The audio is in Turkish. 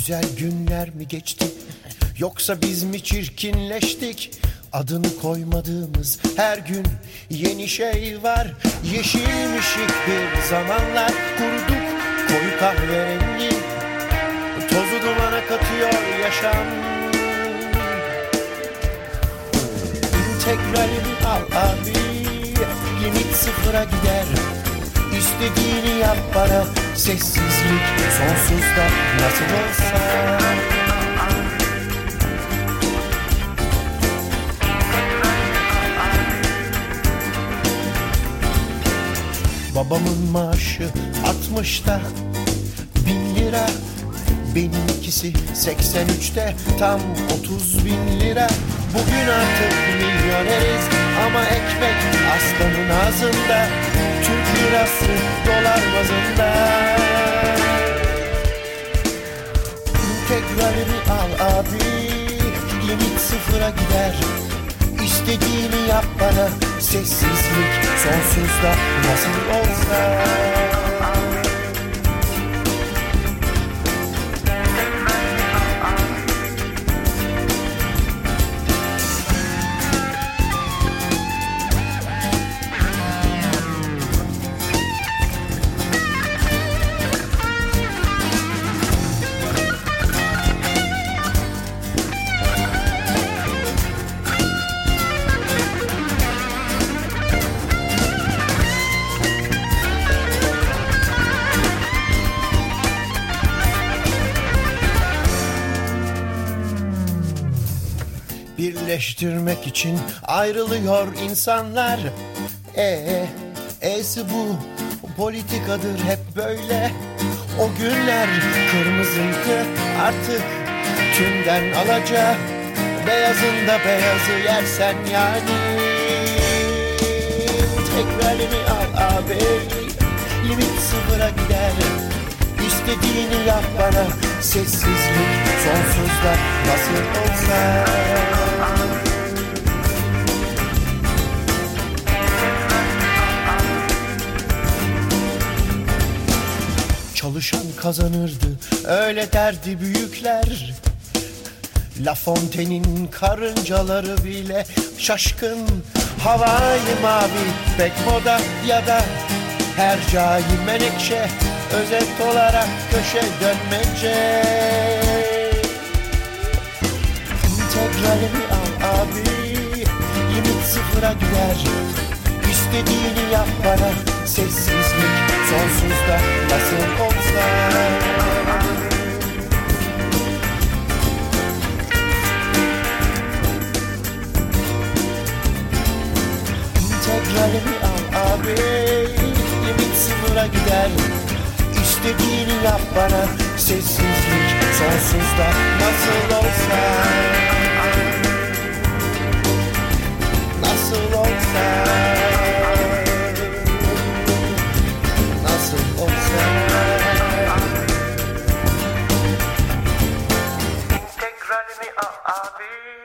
Güzel günler mi geçti, yoksa biz mi çirkinleştik? Adını koymadığımız her gün yeni şey var. Yeşilmişik bir zamanlar, kuruduk koyu kahverengi. Tozu dumana katıyor yaşam. İntegralini al abi, limit sıfıra gider. İstediğini yap bana, sessizlik sonsuzda nasıl olsa. Babamın maaşı 60'ta 1000 lira, benimkisi 83'te tam 30.000 lira. Bugün artık milyoneriz ama ekmek aslanın ağzında, Türk lirası dolar bazında. İntegralini al abi, limit sıfıra gider. İstediğini yap bana, sessizlik sonsuzda nasıl olsa. Birleştirmek için ayrılıyor insanlar. E'si bu, politikadır hep böyle. O günler kırmızıydı, artık tümden alaca. Beyazında beyazı yersen yani. Tekrarını al abi, limit sıfıra gider. İstediğini yap bana, sessizlik sonsuzda nasıl olsa. Çalışan kazanırdı, öyle derdi büyükler. La Fontaine'in karıncaları bile şaşkın. Havai mavi pek moda ya da hercai menekşe, özet olarak köşe dönmece. İntegralini al abi, limit sıfıra gider. İstediğini yap bana, sessizlik sonsuzda nasıl olsa. İntegralini al abi, limit sıfıra gider. İstediğini yap bana, sessizlik sonsuzda nasıl olsa. Nasıl olsa. Nasıl olsa. İntegralini al abi.